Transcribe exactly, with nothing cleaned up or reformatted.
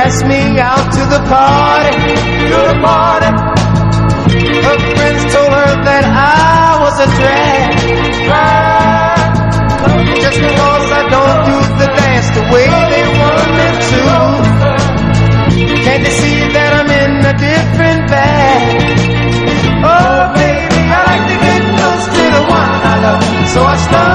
asked me out to the party, to the party. Her friends told her that I was a drag, drag. Just because I don't do the dance the way they want me to. Can't they see that I'm in a different bag? Oh baby, I like to get close to the one I love, so I start